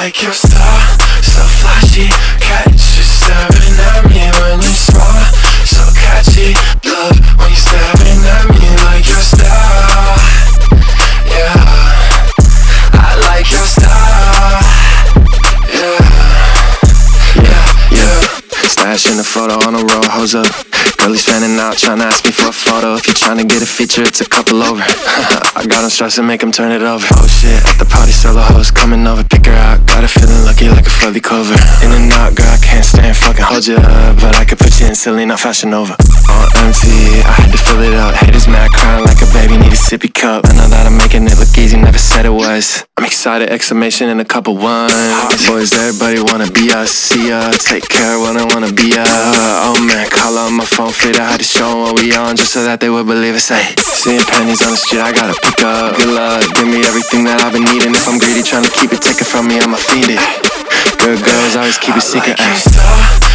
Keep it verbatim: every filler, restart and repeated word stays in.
like your style, so flashy. Catch you staring at me when you smile, so catchy. Love when you staring at me like your style. Yeah, I like your style. Yeah, yeah, yeah. Stash in the photo on a roll, hose up. Girlie's fanning out, tryna ask me for a photo. If you're tryna get a feature, it's a couple over. I got 'em stressing, make 'em turn it over. Oh shit, at the party, solo host coming over. Pick her out, got her feeling lucky like a fuzzy cover. In and out, girl, I can't stand fucking hold you up, but I could put you in silly, not Fashion Nova. On empty, I had to fill it up. Haters mad, crying like a baby, need a sippy cup. I know that I'm making it look easy, never said it was. I'm excited, exclamation in a couple ones. Hot boys, everybody wanna be us, see ya. Take care when I wanna be ya. Oh man, call on my phone, fit, I had to show 'em what we on, just so that they would believe us. Hey, seeing pennies on the street, I gotta pick up. Good luck, give me everything that I've been needing. If I'm greedy, trying to keep it, take it from me, I'ma feed it. Good girls always keep it secret. I like your style,